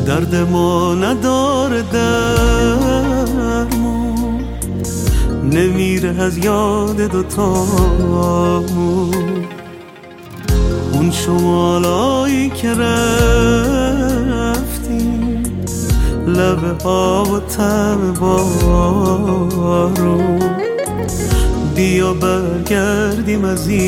درد ما نداره درمون، نمیره از یاد دوتامون. اون شمالایی که رفتیم، لب آب و طعم بارون، بیا برگردیم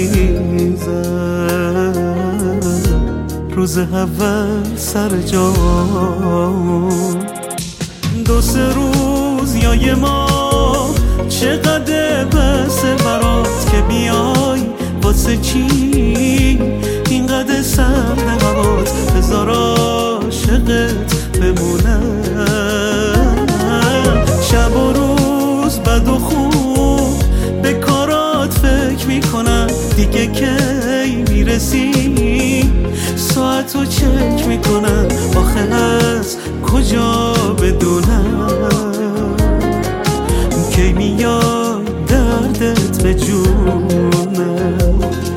عزیزم، روز اول سر جامون. 2-3 روز یا یه ماه چقدر بسه برات که بیای، واسه چی اینقدر سرد هوات، بذار عاشقت بمونم. شب و روز بد و خوب به کارات فکر میکنم، دیگه کی میرسی ساعتو چک میکنم، آخه از کجا بدونم کی میاد دردت به جونم.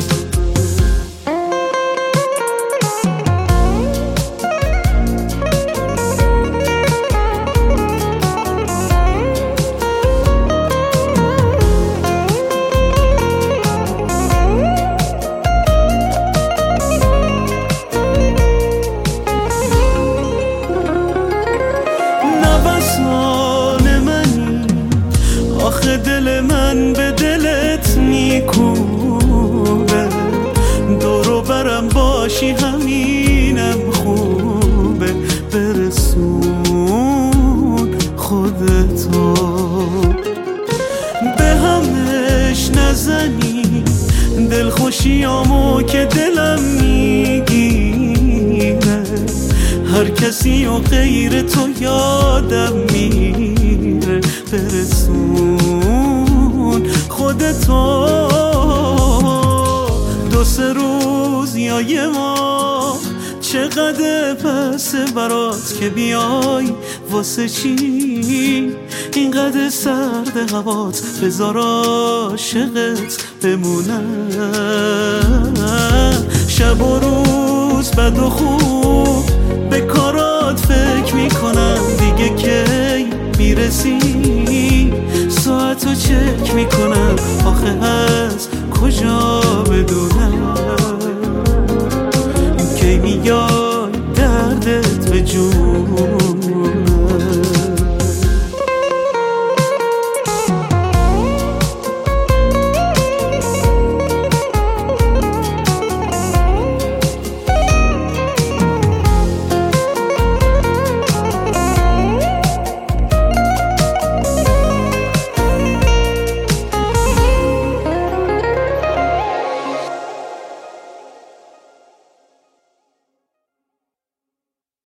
آخه دل من به دلت میکوبه، دورو برم باشی همینم خوبه، برسون خودتو به همش نزنی، دلخوشیامو که دلم میگیره، هر کسی و غیر تو یادم میره، برسون خودتو. 2-3 روز یا یه ماه چقدر پسه برات که بیای، واسه چی اینقدر سرد هوات، بذار عاشقت بمونم. شب و روز بد و خوب به کارات فکر میکنم، دیگه کی میرسی ساعتو چک میکنم، آخه از کجا